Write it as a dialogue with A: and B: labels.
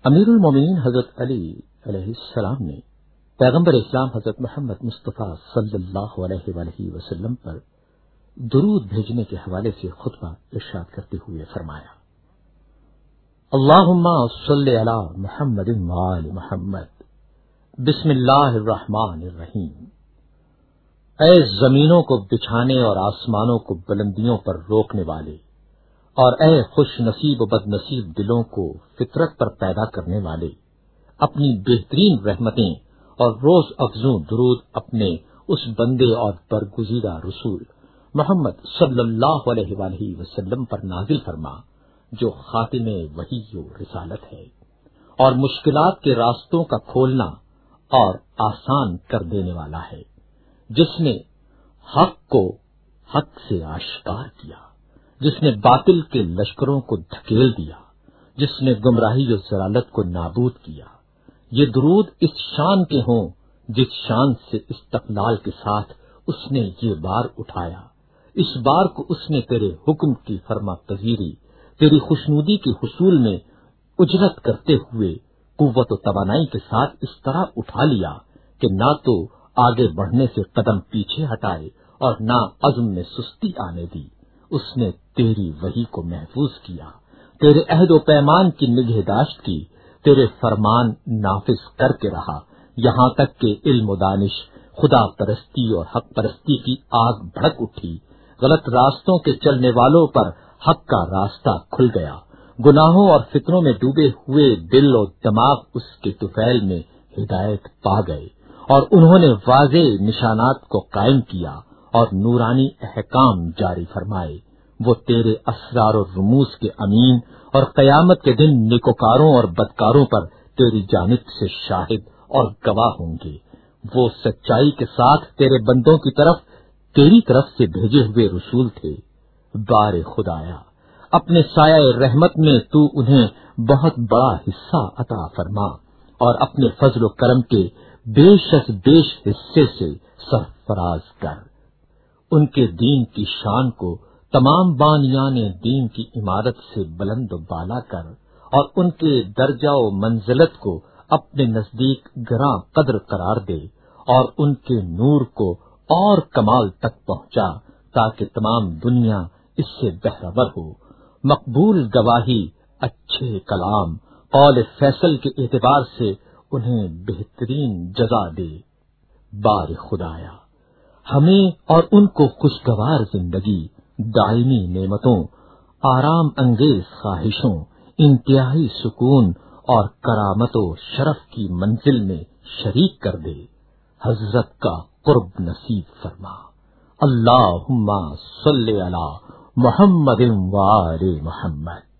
A: امیر المومنین حضرت علی علیہ السلام نے پیغمبر اسلام حضرت محمد مصطفیٰ صلی اللہ علیہ وآلہ وسلم پر درود بھیجنے کے حوالے سے خطبہ ارشاد کرتے ہوئے فرمایا: اللہم صلی علی محمد وآل محمد، بسم اللہ الرحمن الرحیم۔ اے زمینوں کو بچھانے اور آسمانوں کو بلندیوں پر روکنے والے، اور اے خوش نصیب و بد نصیب دلوں کو فطرت پر پیدا کرنے والے، اپنی بہترین رحمتیں اور روز افزوں درود اپنے اس بندے اور برگزیدہ رسول محمد صلی اللہ علیہ وآلہ وسلم پر نازل فرما، جو خاتم وحی و رسالت ہے اور مشکلات کے راستوں کا کھولنا اور آسان کر دینے والا ہے، جس نے حق کو حق سے آشکار کیا، جس نے باطل کے لشکروں کو دھکیل دیا، جس نے گمراہی و ضلالت کو نابود کیا۔ یہ درود اس شان کے ہوں جس شان سے استقلال کے ساتھ اس نے یہ بار اٹھایا۔ اس بار کو اس نے تیرے حکم کی فرما پذیری، تیری خوشنودی کے حصول میں اجرت کرتے ہوئے قوت و توانائی کے ساتھ اس طرح اٹھا لیا کہ نہ تو آگے بڑھنے سے قدم پیچھے ہٹائے اور نہ عزم میں سستی آنے دی۔ اس نے تیری وحی کو محفوظ کیا، تیرے عہد و پیمان کی نگہداشت کی، تیرے فرمان نافذ کر کے رہا، یہاں تک کہ علم و دانش، خدا پرستی اور حق پرستی کی آگ بھڑک اٹھی۔ غلط راستوں کے چلنے والوں پر حق کا راستہ کھل گیا، گناہوں اور فتنوں میں ڈوبے ہوئے دل و دماغ اس کے طفیل میں ہدایت پا گئے، اور انہوں نے واضح نشانات کو قائم کیا اور نورانی احکام جاری فرمائے۔ وہ تیرے اسرار و رموز کے امین اور قیامت کے دن نیکوکاروں اور بدکاروں پر تیری جانب سے شاہد اور گواہ ہوں گے۔ وہ سچائی کے ساتھ تیرے بندوں کی طرف تیری طرف سے بھیجے ہوئے رسول تھے۔ بار خدایا، اپنے سایہ رحمت میں تو انہیں بہت بڑا حصہ عطا فرما، اور اپنے فضل و کرم کے بیش از بیش حصے سے سرفراز کر۔ ان کے دین کی شان کو تمام بانیان دین کی عمارت سے بلند و بالا کر، اور ان کے درجہ و منزلت کو اپنے نزدیک گراں قدر قرار دے، اور ان کے نور کو اور کمال تک پہنچا، تاکہ تمام دنیا اس سے بہرور ہو۔ مقبول گواہی، اچھے کلام، قول فیصل کے اعتبار سے انہیں بہترین جزا دے۔ بار خدایا، ہمیں اور ان کو خوشگوار زندگی، دائمی نعمتوں، آرام انگیز خواہشوں، انتہائی سکون اور کرامت و شرف کی منزل میں شریک کر دے۔ حضرت کا قرب نصیب فرما۔ اللہم صلی علی محمد وآل محمد۔